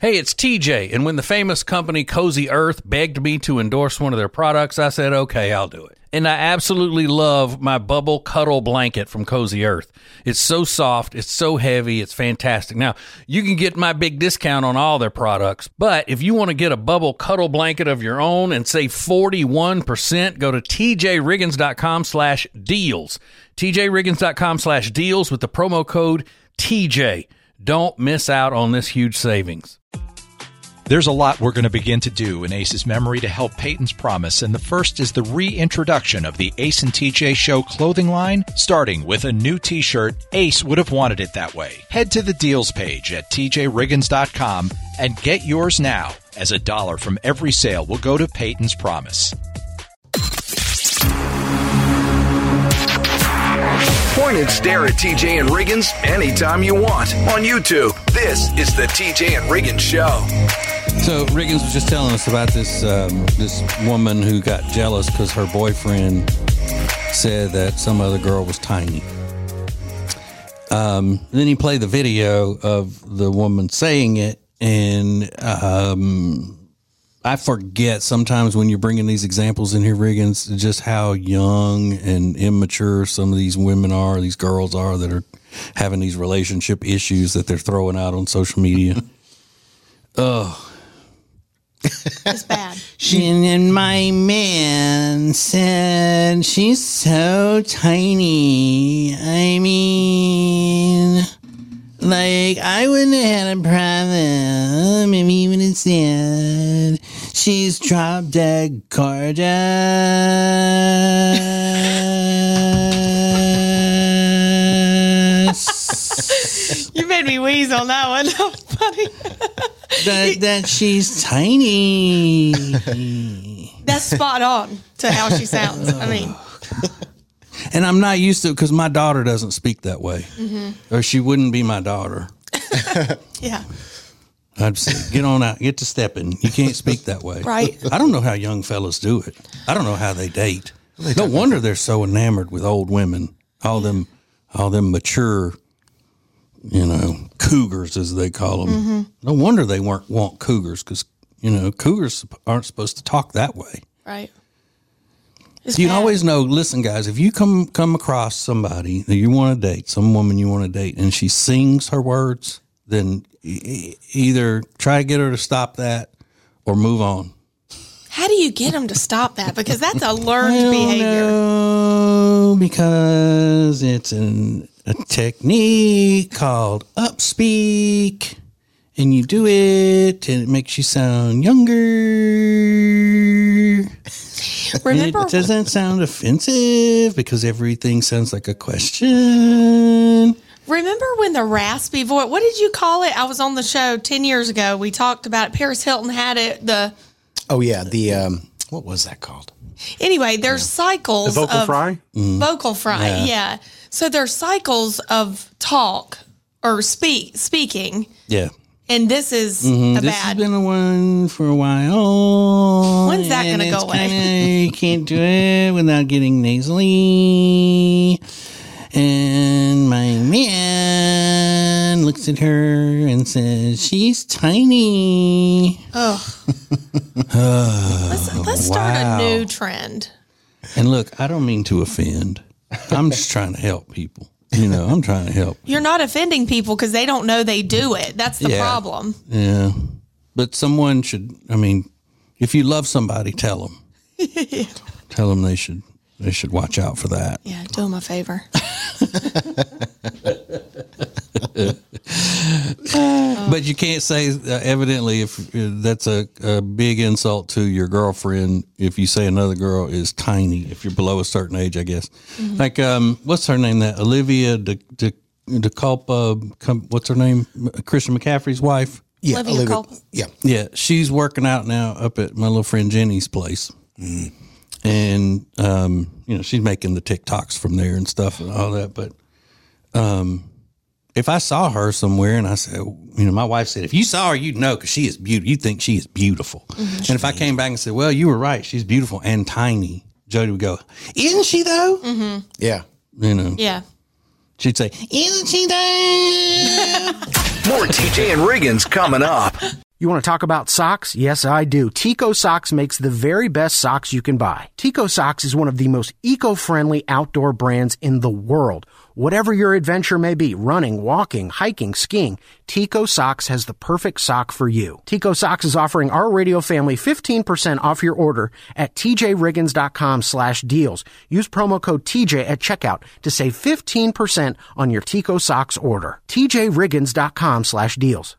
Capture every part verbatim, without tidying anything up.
Hey, it's T J, and when the famous company Cozy Earth begged me to endorse one of their products, I said, okay, I'll do it. And I absolutely love my Bubble Cuddle Blanket from Cozy Earth. It's so soft, it's so heavy, it's fantastic. Now, you can get my big discount on all their products, but if you want to get a Bubble Cuddle Blanket of your own and save forty-one percent, go to tjriggins.com slash deals. tjriggins.com slash deals with the promo code T J. Don't miss out on this huge savings. There's a lot we're going to begin to do in Ace's memory to help Peyton's promise, and the first is the reintroduction of the Ace and T J Show clothing line, starting with a new t-shirt. Ace would have wanted it that way. Head to the deals page at t j riggins dot com and get yours now, as a dollar from every sale will go to Peyton's promise. Point and stare at T J and Riggins anytime you want on YouTube. This is the T J and Riggins Show. So Riggins was just telling us about this um, this woman who got jealous because her boyfriend said that some other girl was tiny. Um, then he played the video of the woman saying it, and um, I forget sometimes when you're bringing these examples in here, Riggins, just how young and immature some of these women are, these girls are that are having these relationship issues that they're throwing out on social media. Oh. It's bad. She, and my man said she's so tiny. I mean, like, I wouldn't have had a problem if he would have said she's drop dead gorgeous. You made me wheeze on that one. That was funny. that, that she's tiny. That's spot on to how she sounds. I mean, and I'm not used to it because my daughter doesn't speak that way, mm-hmm. or she wouldn't be my daughter. Yeah. I'd say, get on out, get to stepping. You can't speak that way. Right. I don't know how young fellas do it. I don't know how they date. No wonder they're so enamored with old women. All them, all them mature, you know, cougars as they call them. Mm-hmm. No wonder they weren't want cougars because, you know, cougars aren't supposed to talk that way. Right. It's you bad. always know, listen, guys, if you come come across somebody that you want to date, some woman you want to date, and she sings her words, then e- either try to get her to stop that or move on. How do you get them to stop that? Because that's a learned I don't behavior. know, because it's an, a technique called upspeak, and you do it, and it makes you sound younger. Remember, it doesn't sound offensive because everything sounds like a question. remember when the raspy voice? What did you call it? I was on the show ten years ago. We talked about it. Paris Hilton had it. The oh yeah, the um, what was that called? Anyway, there's yeah. cycles. The vocal of, fry. Mm. Vocal fry. Yeah. yeah. So there's cycles of talk or speak speaking. Yeah. And this is mm-hmm. a this bad. has been the one for a while. When's that going to go away? Kinda, you can't do it without getting nasally. And my man looks at her and says, she's tiny. Oh. let's let's start wow. a new trend. And look, I don't mean to offend. I'm just trying to help people. You know, I'm trying to help. You're not offending people because they don't know they do it. That's the yeah. problem. Yeah. But someone should, I mean, if you love somebody, tell them. yeah. Tell them they should they should watch out for that. Yeah, do them a favor. But you can't say, uh, evidently, if uh, that's a, a big insult to your girlfriend, if you say another girl is tiny, if you're below a certain age, I guess. Mm-hmm. Like, um, what's her name? That Olivia De, De, De Culpa, what's her name? Christian McCaffrey's wife? Yeah, Olivia, Olivia Culpa. Yeah. Yeah, she's working out now up at my little friend Jenny's place. Mm. And, um, you know, she's making the TikToks from there and stuff and all that. But um, if I saw her somewhere and I said, you know, my wife said, if you saw her, you'd know because she is beautiful. You think she is beautiful. Mm-hmm. And if I came back and said, well, you were right. She's beautiful and tiny. Jody would go, isn't she though? Mm-hmm. Yeah. You know. Yeah. She'd say, isn't she though? More T J and Riggins coming up. You want to talk about socks? Yes, I do. Tico Socks makes the very best socks you can buy. Tico Socks is one of the most eco-friendly outdoor brands in the world. Whatever your adventure may be, running, walking, hiking, skiing, Tico Socks has the perfect sock for you. Tico Socks is offering our radio family fifteen percent off your order at tjriggins.com slash deals. Use promo code T J at checkout to save fifteen percent on your Tico Socks order. tjriggins.com slash deals.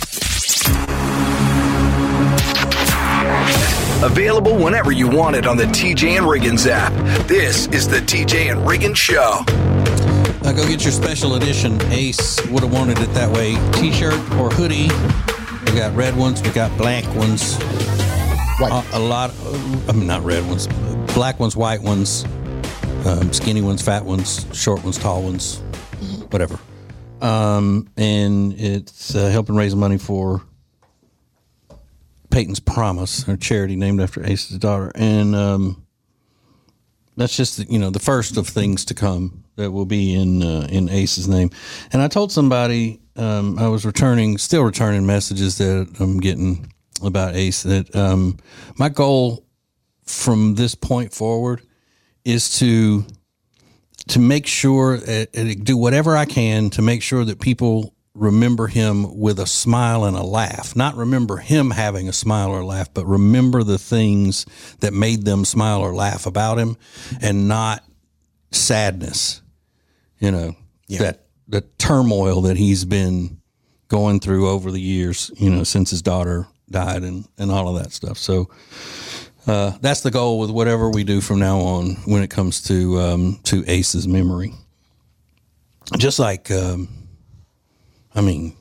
Available whenever you want it on the T J and Riggins app. This is the T J and Riggins Show. Uh, go get your special edition Ace Would Have Wanted It That Way t-shirt or hoodie. We got red ones. We got black ones. White. Uh, a lot. Of, I mean, not red ones. Black ones, white ones, um, skinny ones, fat ones, short ones, tall ones, whatever. Um, and it's uh, helping raise money for Peyton's Promise, our charity named after Ace's daughter. And um, that's just, you know, the first of things to come that will be in uh, in Ace's name. And I told somebody, um, I was returning, still returning messages that I'm getting about Ace, that um, my goal from this point forward is to to make sure, uh, do whatever I can to make sure that people remember him with a smile and a laugh. Not remember him having a smile or laugh, but remember the things that made them smile or laugh about him, and not sadness. You know, yeah. that the turmoil that he's been going through over the years, you know, since his daughter died and, and all of that stuff. So uh, that's the goal with whatever we do from now on when it comes to um, to Ace's memory. Just like, um, I mean,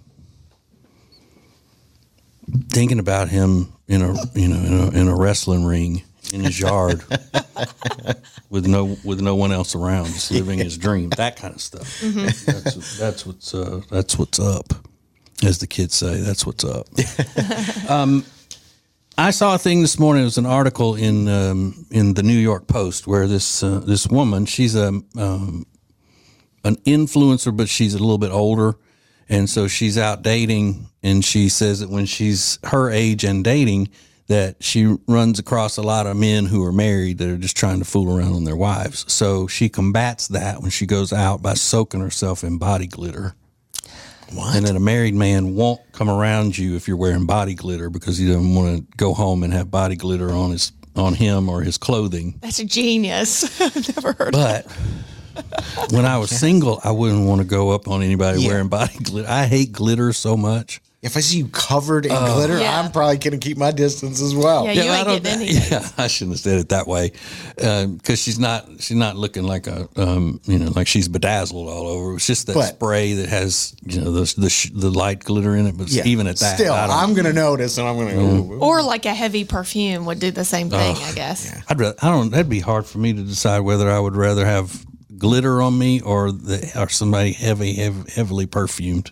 thinking about him in a you know in a, in a wrestling ring in his yard with no with no one else around, just living his dream, that kind of stuff. Mm-hmm. That's that's what's uh, that's what's up, as the kids say. That's what's up. um, I saw a thing this morning. It was an article in um, in the New York Post where this uh, this woman, she's a um, an influencer, but she's a little bit older. And so she's out dating, and she says that when she's her age and dating, that she runs across a lot of men who are married that are just trying to fool around on their wives. So she combats that when she goes out by soaking herself in body glitter. What? And then a married man won't come around you if you're wearing body glitter because he doesn't want to go home and have body glitter on his on him or his clothing. That's a genius. I've never heard but, of that. When I was single, I wouldn't want to go up on anybody Yeah. wearing body glitter. I hate glitter so much. If I see you covered in Uh, glitter, Yeah. I'm probably going to keep my distance as well. Yeah, you I ain't don't- getting anything. Yeah, I shouldn't have said it that way, because she's not she's not looking like a um, you know like she's bedazzled all over. It's just that But- spray that has you know the the, sh- the light glitter in it. But Yeah. even at that, Still, I don't, I'm going to notice, and I'm going to go, Or like a heavy perfume would do the same thing, I guess. I'd rather, I don't. That'd be hard for me to decide whether I would rather have glitter on me or the or somebody heavy, heavy heavily perfumed.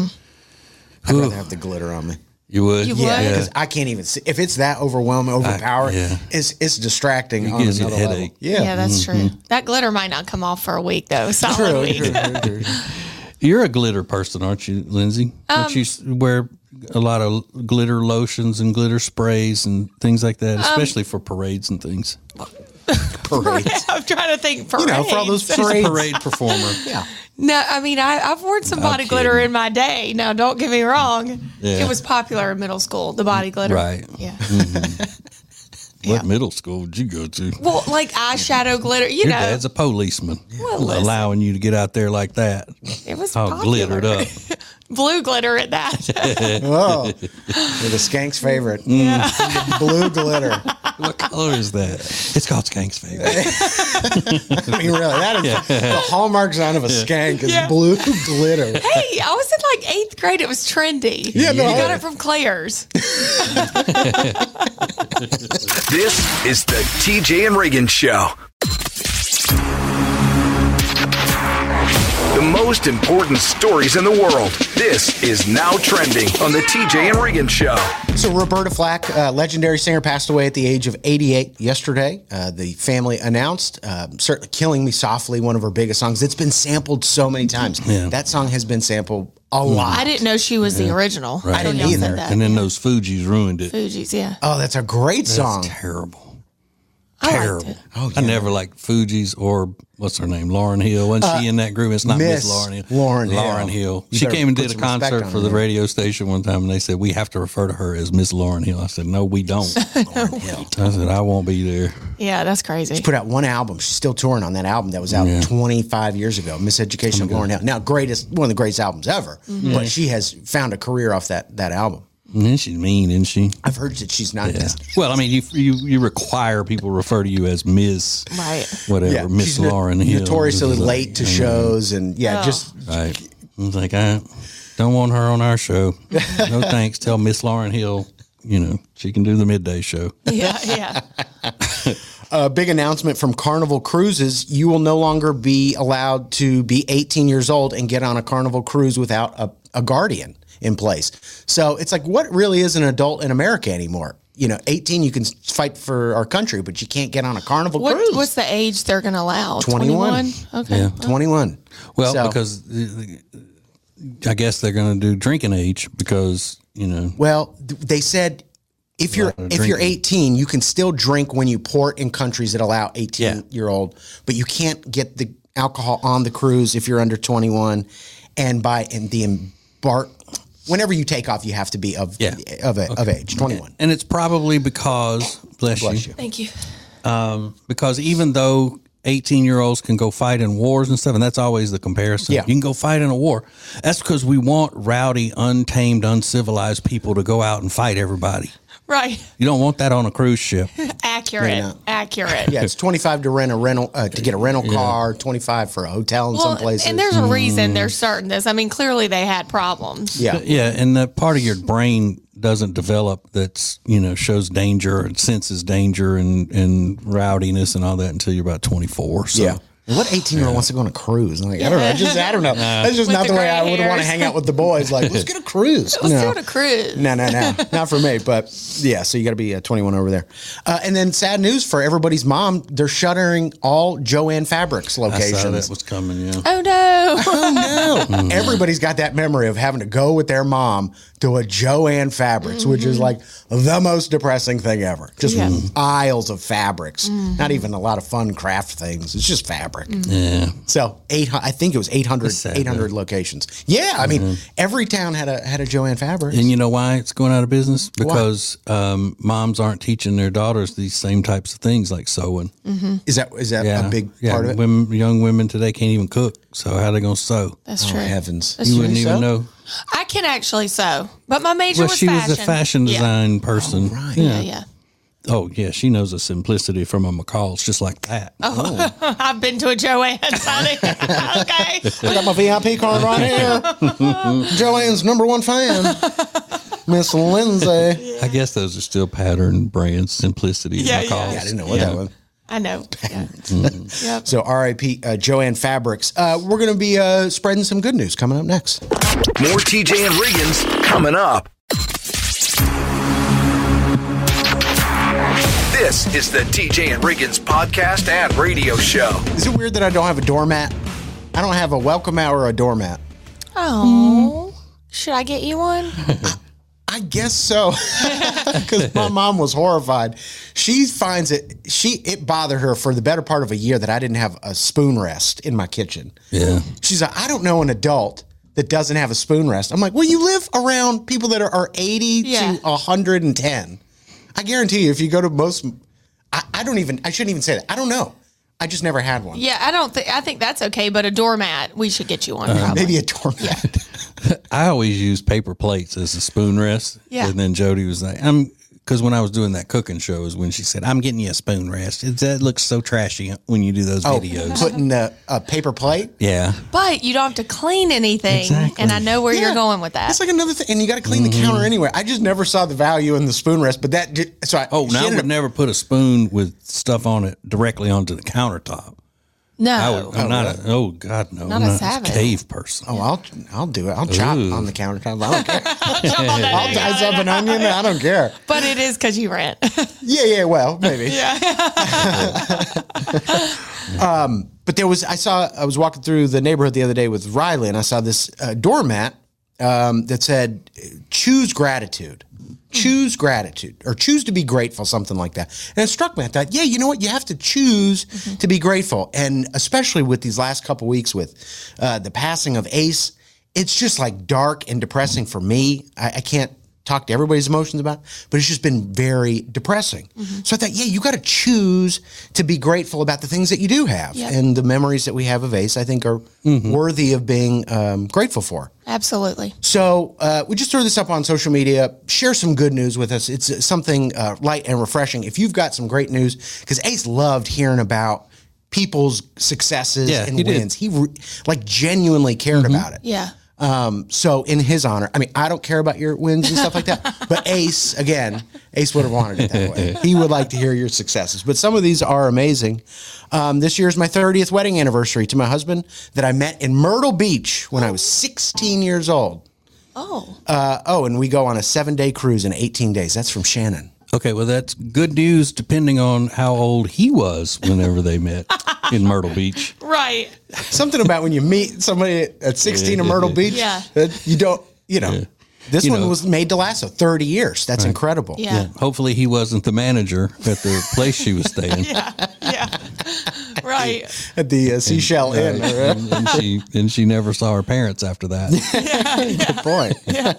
I'd rather have the glitter on me. You would, You Yeah, would? because I can't even see. If it's that overwhelming, overpowering, yeah. it's it's distracting It on gives you a another level. headache. Yeah. Yeah, that's true. That glitter might not come off for a week, though. Solid week. True, true, true. You're a glitter person, aren't you, Lindsay? Um, Don't you s- wear a lot of glitter lotions and glitter sprays and things like that, especially for parades and things? Parades. I'm trying to think. You know, for all those parades. She's a parades. parade performer. Yeah. No, I mean, I, I've worn some body glitter kidding. in my day. Now, don't get me wrong. Yeah. It was popular in middle school, the body glitter. Right. Yeah. What middle school would you go to? Well, like eyeshadow glitter, you Your know. dad's a policeman, Well, listen. allowing you to get out there like that, It was all popular. glittered up. Blue glitter at that. Oh, you're the skank's favorite. Yeah. Blue glitter. What color is that? It's called Skank's favorite. I mean, really, that is the hallmark sign of a skank is Yeah. blue glitter. Hey, I was in like eighth grade. It was trendy. Yeah, no, You got I- it from Claire's. This is the T J and Riggins Show. The most important stories in the world. This is Now Trending on the T J and Regan Show. So Roberta Flack, uh, legendary singer, passed away at the age of eighty-eight yesterday. Uh, the family announced, uh, certainly Killing Me Softly, one of her biggest songs. It's been sampled so many times. Yeah. That song has been sampled a lot. I didn't know she was yeah. the original. Right. I didn't either. And then those Fugees ruined it. Fugees, yeah. Oh, that's a great that's song. Terrible. I Terrible. liked it. Oh, yeah. I never liked Fugees or what's her name, Lauryn Hill. Wasn't Uh, she in that group? It's not Miss Miss Lauryn Hill. Lauryn Hill. Lauryn Hill. You She better came and put did a some respect concert on for her the name. radio station one time, and they said we have to refer to her as Miss Lauryn Hill. I said no, we don't. Lauryn Hill. I said I won't be there. Yeah, that's crazy. She put out one album. She's still touring on that album that was out Yeah. twenty-five years ago. Miseducation of Lauryn Hill. Now, greatest, one of the greatest albums ever. Mm-hmm. But she has found a career off that that album. And then she's mean, isn't she? I've heard that she's not. Yeah. Just, Well, I mean, you you you require people to refer to you as Miss Right. whatever, yeah, Miss she's no- Lauryn Hill. notoriously It's like, late to yeah. shows, and yeah, Oh. just Right. I was like, I don't want her on our show. No thanks. Tell Miss Lauryn Hill, you know, she can do the midday show. Yeah, yeah. a big announcement from Carnival Cruises. You will no longer be allowed to be eighteen years old and get on a Carnival cruise without a, a guardian in place. So it's like, what really is an adult in America anymore? You know, eighteen, you can fight for our country, but you can't get on a Carnival What, cruise. what's the age they're going to allow? twenty-one. Okay. Yeah. twenty-one. Well, So- because uh, I guess they're going to do drinking age because, you know. Well, th- they said if you're lot of if you're drinking. eighteen, you can still drink when you port in countries that allow eighteen Yeah. year old, but you can't get the alcohol on the cruise if you're under twenty-one. And by and the embark, whenever you take off, you have to be of Yeah. of a, of age, twenty-one. And it's probably because, bless, Bless you, you. Thank you. Um, because even though eighteen-year-olds can go fight in wars and stuff, and that's always the comparison. Yeah. You can go fight in a war. That's because we want rowdy, untamed, uncivilized people to go out and fight everybody. Right. You don't want that on a cruise ship. Accurate. Yeah, no. Accurate. Yeah, it's twenty-five to rent a rental uh, to get a rental car, twenty-five for a hotel in some places. and there's a reason they're starting this. I mean, clearly they had problems. yeah. Yeah, and that part of your brain doesn't develop that's, you know, shows danger and senses danger and, and rowdiness and all that until you're about twenty-four. So. Yeah. And what eighteen-year-old wants to go on a cruise? I'm like, I don't know. I just, I don't know. That's just With not the the way gray I would want to hairs. hang out with the boys. Like, let's get a cruise. Let's no. do it a cruise. No, no, no. Not for me. But yeah, so you got to be uh, twenty-one over there. Uh, and then sad news for everybody's mom. They're shuttering all Joanne Fabrics I locations. saw that was coming, yeah. Oh, no. Oh, no. Everybody's got that memory of having to go with their mom to a Joanne Fabrics, Mm-hmm. which is like the most depressing thing ever. Just Yeah. aisles of fabrics. Not even a lot of fun craft things. It's just fabric. Yeah. So eight hundred, I think it was eight hundred, That's sad, eight hundred though. locations. Yeah, I mean, every town had a had a Joanne Fabrics. And you know why it's going out of business? Because um, moms aren't teaching their daughters these same types of things like sewing. Is that is that Yeah. a big yeah. part of it? Women, young women today can't even cook. So how are they going to sew? That's Oh, true. heavens. That's You true. wouldn't even so? know. I can actually sew, but my major Well, was she fashion. was a fashion Yeah. design person. right. Yeah, yeah. Oh, yeah. She knows the simplicity from a McCall's just like that. Oh. I've been to a Joanne's, honey. Okay. I got my V I P card right here. Joanne's number one fan, Miss Lindsay. I guess those are still pattern brands, simplicity. Yeah, McCall's. yeah. Yeah, I didn't know what Yeah. that was. I know. Yeah. Yep. So R I P uh, Joanne Fabrics. Uh, we're going to be uh, spreading some good news coming up next. More T J and Regan's coming up. This is the T J and Regan's podcast and radio show. Is it weird that I don't have a doormat? I don't have a welcome mat or a doormat. Oh. Should I get you one? I guess so, because my mom was horrified. She finds it she it bothered her for the better part of a year that I didn't have a spoon rest in my kitchen. Yeah. She's like, I don't know an adult that doesn't have a spoon rest. I'm like, well, you live around people that are, are eighty Yeah. to one hundred ten. I guarantee you, if you go to most, I, I don't even, I shouldn't even say that. I don't know. I just never had one. Yeah, I don't think, I think that's okay, but a doormat, we should get you one. Probably. Maybe a doormat. I always use paper plates as a spoon rest. Yeah. And then Jody was like, I'm, because when I was doing that cooking show is when she said, I'm getting you a spoon rest. It, that looks so trashy when you do those Oh, videos. putting a, a paper plate. Yeah. But you don't have to clean anything. Exactly. And I know where Yeah. you're going with that. It's like another thing, and you got to clean the counter anyway. I just never saw the value in the spoon rest, but that did, so I, Oh, she now I ended would up- never put a spoon with stuff on it directly onto the countertop. No. I would, I'm not a, oh, God, no. Not I'm a not savage. a cave person. Oh, I'll I'll do it. I'll chop Ooh. on the countertop. I don't care. Jump on that I'll egg. dice up an onion. I don't care. But it is because you rent. Yeah, yeah. Well, maybe. Yeah. um, but there was I saw I was walking through the neighborhood the other day with Riley, and I saw this uh, doormat um, that said, "Choose gratitude." Choose gratitude or choose to be grateful, something like that. And it struck me. I thought, yeah, you know what? You have to choose mm-hmm. to be grateful. And especially with these last couple weeks with uh, the passing of Ace, it's just like dark and depressing for me. I, I can't talk to everybody's emotions about it, but it's just been very depressing. Mm-hmm. So I thought, yeah, you got to choose to be grateful about the things that you do have. Yep. And the memories that we have of Ace, I think, are mm-hmm. worthy of being um, grateful for. Absolutely. So uh, we just throw this up on social media. Share some good news with us. It's something uh, light and refreshing. If you've got some great news, because Ace loved hearing about people's successes yeah, and he wins. Did. He re- like genuinely cared mm-hmm. about it. Yeah. Um, so in his honor, I mean, I don't care about your wins and stuff like that, but Ace, again, Ace would have wanted it that way. He would like to hear your successes, but some of these are amazing. Um, this year is my thirtieth wedding anniversary to my husband that I met in Myrtle Beach when I was sixteen years old. Oh. Uh, oh, and we go on a seven day cruise in eighteen days. That's from Shannon. Okay, well, that's good news depending on how old he was whenever they met in Myrtle Beach. Right. Something about when you meet somebody at sixteen in Myrtle Beach, yeah. that you don't, you know. Yeah. This you one know, was made to last so thirty years. That's right. Incredible. Yeah. yeah. Hopefully he wasn't the manager at the place she was staying. yeah. Yeah. Right. At the uh, Seashell and, Inn. Uh, and, and she and she never saw her parents after that. yeah, yeah. Good point. Yeah.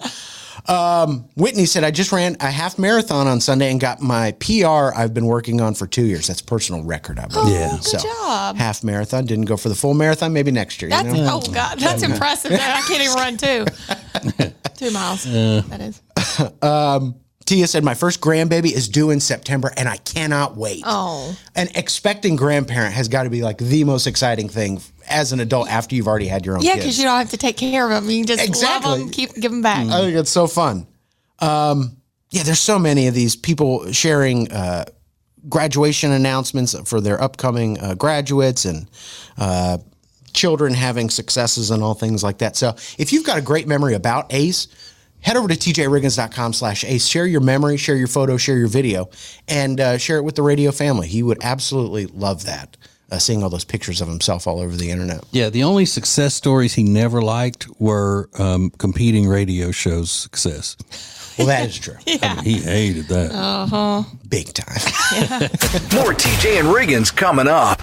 Um, Whitney said, I just ran a half marathon on Sunday and got my P R I've been working on for two years. That's personal record, I believe. Oh, yeah. good so, job. Half marathon. Didn't go for the full marathon. Maybe next year. That's, you know? Oh, God. That's impressive. I can't even run two. Two miles. Uh, that is. um, Tia said, my first grandbaby is due in September, and I cannot wait. Oh. An expecting grandparent has got to be like the most exciting thing as an adult after you've already had your own yeah, kids. Yeah, because you don't have to take care of them. You can just exactly. love them, keep give them back. I think it's so fun. Um, yeah, there's so many of these people sharing uh, graduation announcements for their upcoming uh, graduates and uh, children having successes and all things like that. So if you've got a great memory about Ace, head over to t j riggins dot com slash ace. Share your memory, share your photo, share your video, and uh, share it with the radio family. He would absolutely love that, uh, seeing all those pictures of himself all over the internet. Yeah, the only success stories he never liked were um, competing radio shows' success. Well, that is true. Yeah. I mean, he hated that. Uh-huh. Big time. Yeah. More T J and Riggins coming up.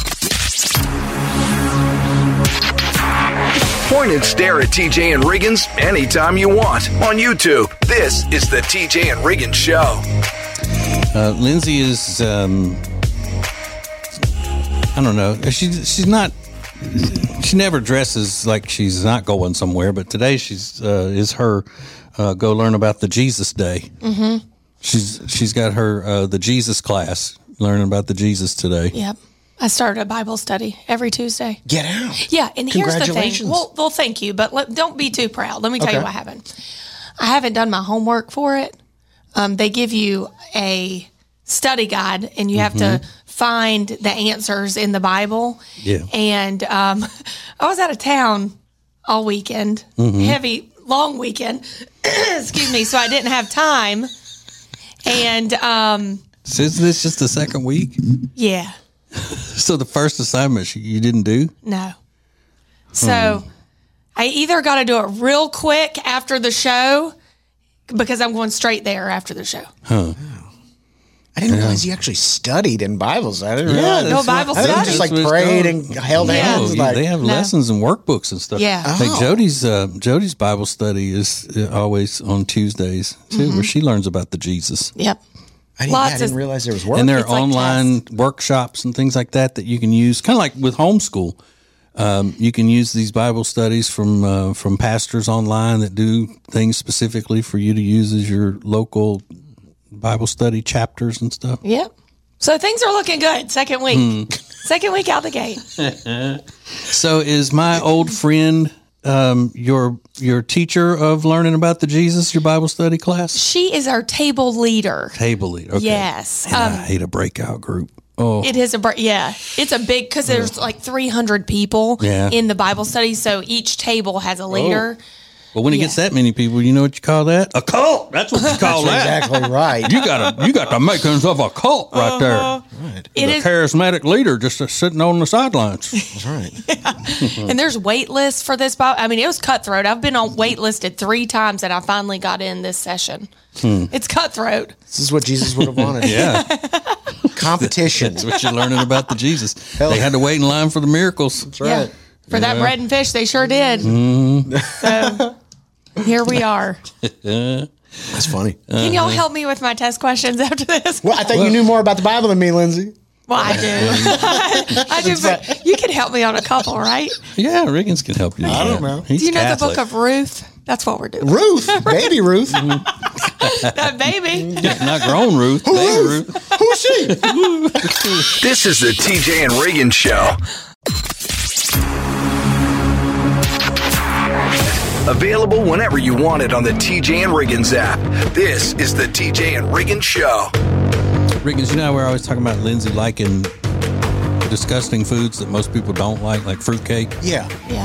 Point and stare at T J and Riggins anytime you want on YouTube. This is the T J and Riggins Show. Uh, Lindsay is, um, I don't know. She's she's not. She never dresses like she's not going somewhere. But today she's uh, is her uh, go learn about the Jesus Day. Mm-hmm. She's she's got her uh, the Jesus class learning about the Jesus today. Yep. I started a Bible study every Tuesday. Get out. Yeah, and here's the thing. Congratulations. Well, well, thank you, but let, don't be too proud. Let me tell Okay. you what happened. I haven't done my homework for it. Um, they give you a study guide, and you have Mm-hmm. to find the answers in the Bible. Yeah. And um, I was out of town all weekend, Mm-hmm. heavy, long weekend. Excuse me. So I didn't have time. And um, So is this just the second week? yeah. So the first assignment you didn't do? No. So I either got to do it real quick after the show because I'm going straight there after the show. Huh. I didn't realize you actually studied in Bibles. I didn't Yeah, realize. that's No Bible I study. think just like That's what prayed it's and held Yeah. hands. Oh, like, they have No. lessons and workbooks and stuff. Yeah. Like Oh. Jody's uh, Jody's Bible study is uh, always on Tuesdays too, Mm-hmm. where she learns about the Jesus. Yep. I didn't, Lots I didn't of- realize there was work. And there are It's like online workshops and things like that that you can use, kind of like with homeschool. Um, you can use these Bible studies from uh, from pastors online that do things specifically for you to use as your local Bible study chapters and stuff. Yep. So things are looking good. Second week. Hmm. Second week out the gate. So is my old friend um, your your teacher of learning about the Jesus, your Bible study class? She is our table leader. Table lead. Okay. Yes. And Um, I hate a breakout group. Oh. It is a bur- yeah. It's a big because there's like three hundred people Yeah. in the Bible study, so each table has a leader. But when it Yeah. gets that many people, you know what you call that? A cult. That's what you call that. Exactly right. You got to you got to make yourself a cult right there. Right. It The is, charismatic leader just uh, sitting on the sidelines. That's right. and there's wait lists for this Bible. I mean, it was cutthroat. I've been on wait listed three times, and I finally got in this session. It's cutthroat. This is what Jesus would have wanted. Yeah, Competition. that's what you're learning about the Jesus. They had to wait in line for the miracles. That's right. Yeah. For that bread and fish, they sure did. Mm-hmm. So here we are. That's funny. Can y'all help me with my test questions after this? Well, I thought you knew more about the Bible than me, Lindsay. Well, I do. I do, but you can help me on a couple, right? Yeah, Riggins can help you. I don't know. He's Do you know Catholic. the book of Ruth? That's what we're doing. Ruth, baby Ruth. That baby. Not grown Ruth, baby Ruth. Who's she? This is the T J and Reagan Show. Available whenever you want it on the T J and Riggins app. This is the T J and Riggins Show. Riggins, you know how we're always talking about Lindsay liking disgusting foods that most people don't like, like fruitcake? Yeah.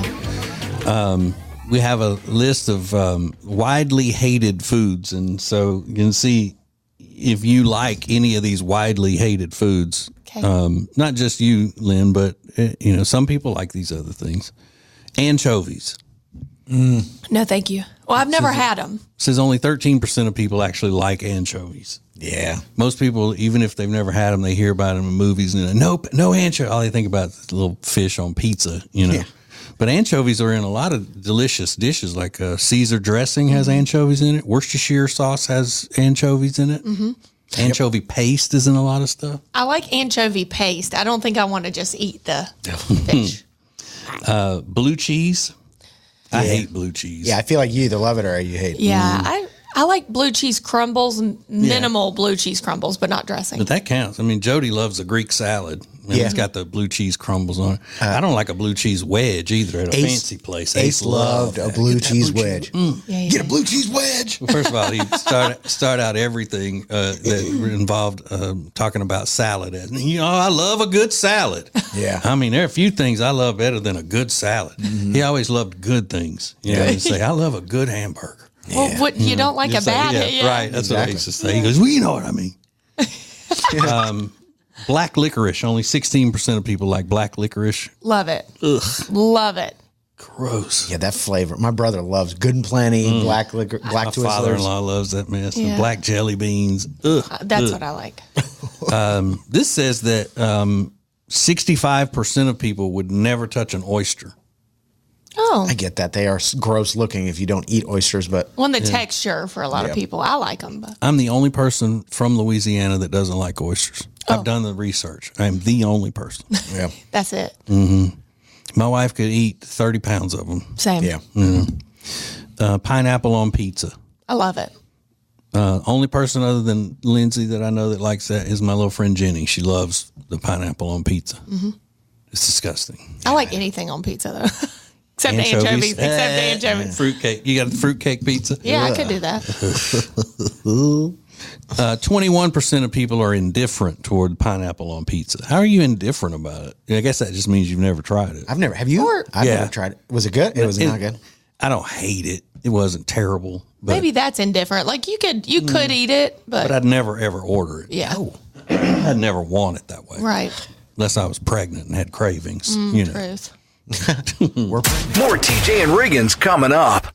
Yeah. We have a list of um, widely hated foods, and so you can see if you like any of these widely hated foods. Okay. Um, not just you, Lynn, but uh, you know some people like these other things. Anchovies. No, thank you. Well, I've never had them. Says only thirteen percent of people actually like anchovies. Yeah. Most people, even if they've never had them, they hear about them in movies and they're like, nope, no anchovy. All they think about is the little fish on pizza, you know. Yeah. But anchovies are in a lot of delicious dishes, like uh, Caesar dressing has anchovies in it. Worcestershire sauce has anchovies in it. Mm-hmm. Anchovy paste is in a lot of stuff. I like anchovy paste. I don't think I want to just eat the fish. Uh, blue cheese. I hate blue cheese. Yeah, I feel like you either love it or you hate it. Yeah, I I like blue cheese crumbles, m- minimal blue cheese crumbles, but not dressing. But that counts. I mean, Jody loves a Greek salad. And Yeah. It's got the blue cheese crumbles on it. I don't like a blue cheese wedge either at a Ace- fancy place. Ace loved a blue Get that cheese blue wedge. Mm. Yeah, yeah. Get a blue cheese wedge. Well, first of all, he start start out everything uh, that involved um, talking about salad. And, you know, I love a good salad. Yeah. I mean, there are a few things I love better than a good salad. He always loved good things. You know, he'd say, I love a good hamburger. Well, what you don't like a Just say, bad? yeah, yeah. right. That's what I used to say. He goes, well, you know what I mean. um, black licorice. Only sixteen percent of people like black licorice. Love it. Ugh, Love it. gross. Yeah, that flavor. My brother loves Good and Plenty, black liquor, black My Twizzlers. father-in-law loves that mess. Yeah. And black jelly beans. Ugh. Uh, That's ugh. what I like. This says that um, sixty-five percent of people would never touch an oyster. Oh, I get that. They are s- gross looking if you don't eat oysters, but well, the texture for a lot Yeah. of people, I like them. But I'm the only person from Louisiana that doesn't like oysters. Oh. I've done the research. I'm the only person. yeah. that's it. My wife could eat thirty pounds of them. Same. Yeah. Uh, pineapple on pizza. I love it. Uh, only person other than Lindsay that I know that likes that is my little friend Jenny. She loves the pineapple on pizza. Mm-hmm. It's disgusting. I like anything on pizza though, except Anchovies. anchovies. Except Eh, anchovies. Fruitcake. You got a fruitcake pizza? Yeah, I could do that. Uh, twenty-one percent of people are indifferent toward pineapple on pizza. How are you indifferent about it? I guess that just means you've never tried it. I've never, have you? Or- I've Yeah. never tried it. Was it good? It was It- not good. I don't hate it. It wasn't terrible. But, Maybe that's indifferent. Like you could you could eat it, but, but I'd never, ever order it. yeah, I'd never want it that way. right. Unless I was pregnant and had cravings. you know. Truth. We're More T J and Riggins coming up.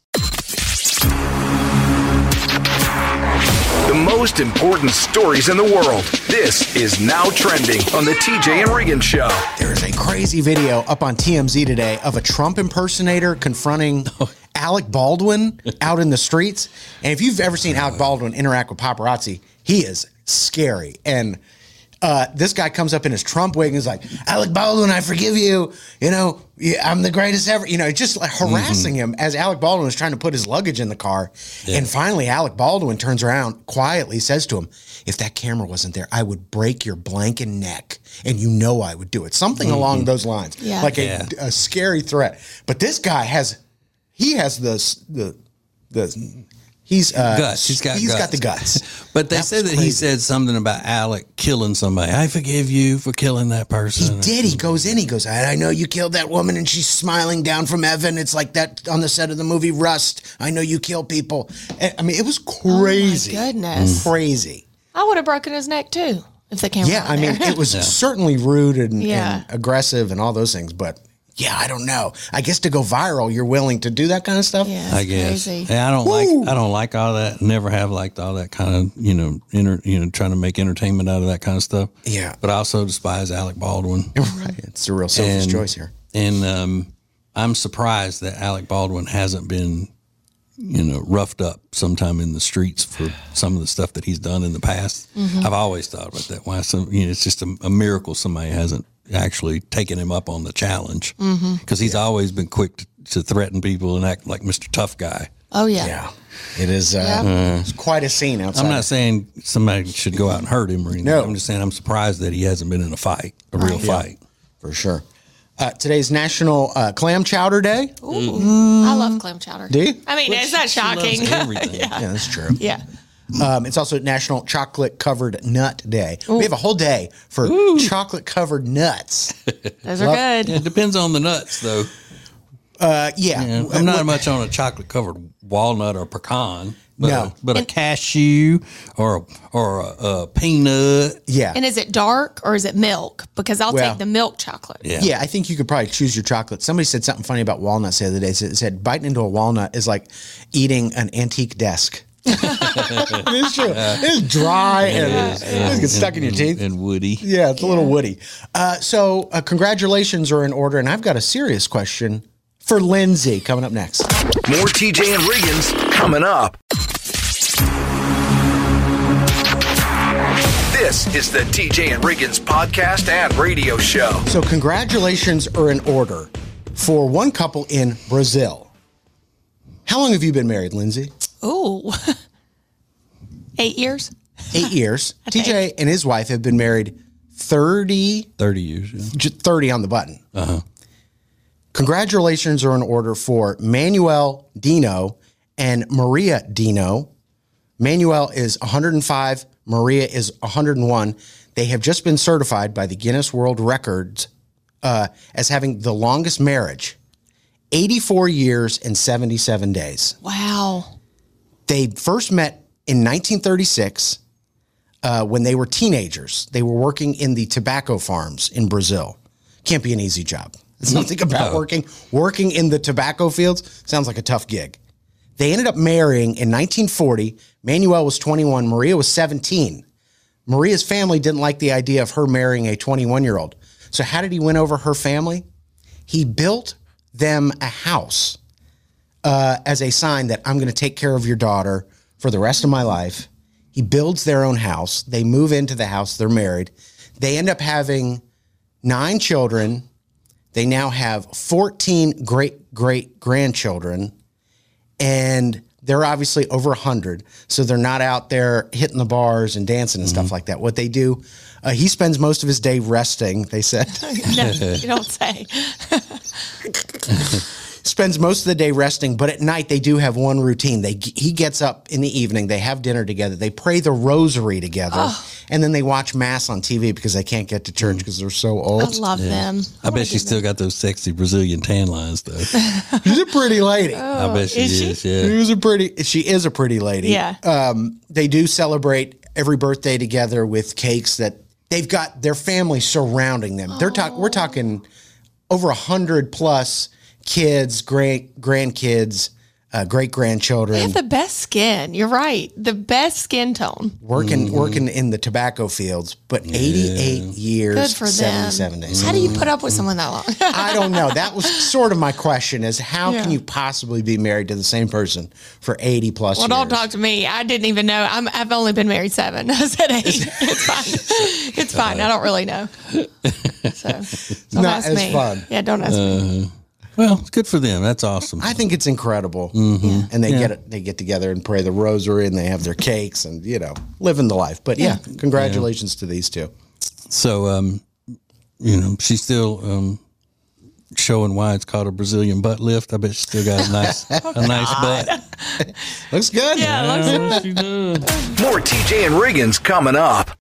The most important stories in the world. This is Now Trending on the T J and Riggins Show. There's a crazy video up on T M Z today of a Trump impersonator confronting Alec Baldwin out in the streets. And if you've ever seen Alec Baldwin interact with paparazzi, he is scary. And uh, this guy comes up in his Trump wig and is like, Alec Baldwin, I forgive you. You know, yeah, I'm the greatest ever. You know, just like harassing him as Alec Baldwin is trying to put his luggage in the car. And finally, Alec Baldwin turns around quietly, says to him, if that camera wasn't there, I would break your blanket neck. And you know I would do it. Something along those lines. Yeah. Like a, Yeah. a scary threat. But this guy has, he has the, the, the, He's uh, Guts. He's got he's guts. got the guts. But they That said was that he crazy. said something about Alec killing somebody. I forgive you for killing that person. He did. He goes in. He goes, I, I know you killed that woman, and she's smiling down from heaven. It's like that on the set of the movie Rust. I know you kill people. And, I mean, it was crazy. Oh, my goodness. Crazy. I would have broken his neck too if the camera. Yeah, I there. mean, it was certainly rude and, Yeah. and aggressive and all those things. But yeah, I don't know. I guess to go viral, you're willing to do that kind of stuff. Yeah, I it's guess. crazy. Yeah, I don't like. I don't like all that. Never have liked all that kind of you know, inter, you know, trying to make entertainment out of that kind of stuff. Yeah. But I also despise Alec Baldwin. Right. It's a real selfish And- choice here. And um, I'm surprised that Alec Baldwin hasn't been, you know, roughed up sometime in the streets for some of the stuff that he's done in the past. I've always thought about that. Why some, you know, it's just a, a miracle somebody hasn't actually taken him up on the challenge because he's always been quick to, to threaten people and act like Mister Tough Guy. Oh yeah. Yeah. It is uh, Yeah. it's quite a scene outside. I'm not saying somebody should go out and hurt him or anything. No. I'm just saying I'm surprised that he hasn't been in a fight, a real fight. For sure. Uh, today's National uh, Clam Chowder Day. Ooh, I love clam chowder. Do you? I mean, it's not She loves shocking. everything. yeah. Yeah, that's true. Yeah. Um, it's also National Chocolate Covered Nut Day. We have a whole day for chocolate covered nuts. Those are Love- good. It depends on the nuts, though. Uh, yeah. Yeah, I'm not much on a chocolate covered walnut or pecan. But No. a, but a cashew or a, or a, a peanut. Yeah. And is it dark or is it milk? Because I'll Well, take the milk chocolate. Yeah. Yeah, I think you could probably choose your chocolate. Somebody said something funny about walnuts the other day. It said, it said biting into a walnut is like eating an antique desk. It is true. It's dry and it just gets stuck in your teeth. And woody. Yeah, it's a little woody. Uh, so, uh, congratulations are in order, and I've got a serious question for Lindsay coming up next. More T J and Riggins coming up. This is the T J and Riggins podcast and radio show. So, congratulations are in order for one couple in Brazil. How long have you been married, Lindsay? Ooh. Eight years? Eight years. T J and his wife have been married thirty, thirty years. Yeah. j- thirty on the button. Uh-huh. Congratulations are in order for Manuel Dino and Maria Dino. Manuel is one hundred five. Maria is one hundred one. They have just been certified by the Guinness World Records uh, as having the longest marriage, eighty-four years and seventy-seven days. Wow. They first met in nineteen thirty-six uh, when they were teenagers. They were working in the tobacco farms in Brazil. Can't be an easy job. It's nothing about working. Working in the tobacco fields sounds like a tough gig. They ended up marrying in nineteen forty. Manuel was twenty-one. Maria was seventeen. Maria's family didn't like the idea of her marrying a twenty-one-year-old. So how did he win over her family? He built them a house uh, as a sign that I'm going to take care of your daughter for the rest of my life. He builds their own house. They move into the house. They're married. They end up having nine children. They now have fourteen great, great grandchildren. And they're obviously over one hundred. So they're not out there hitting the bars and dancing and stuff like that. What they do, uh, he spends most of his day resting, they said. No, you don't say. Spends most of the day resting, but at night they do have one routine. They he gets up in the evening, they have dinner together, they pray the rosary together, and then they watch mass on T V because they can't get to church because they're so I old. love them. I bet she still got those sexy Brazilian tan lines, though. She's a pretty lady. I bet she is she? is, She yeah. was a pretty. She is a pretty lady. Yeah. Um, they do celebrate every birthday together with cakes that they've got their family surrounding them. They're talking. We're talking over a hundred plus kids, great grandkids, uh, great They grandchildren. have the best skin. You're right. The best skin tone. working working in the tobacco fields, but eighty-eight years, Good for them. seventy-seven days. How do you put up with someone that long? I don't know. That was sort of my question: is how Yeah. can you possibly be married to the same person for eighty plus Well, years? don't talk to me. I didn't even know. I'm, I've only been married seven. I said eight. It's fine. It's fine. I don't really know. So don't not ask as me. fun. Yeah, don't ask me. Well, it's good for them. That's awesome. I think it's incredible, and they get it. They get together and pray the rosary, and they have their cakes, and you know, living the life. But yeah, congratulations to these two. So, um, you know, she still um, showing why it's called a Brazilian butt lift. I bet she still got a nice, a nice butt. Looks good. Yeah, it looks good. She does. More T J and Riggins coming up.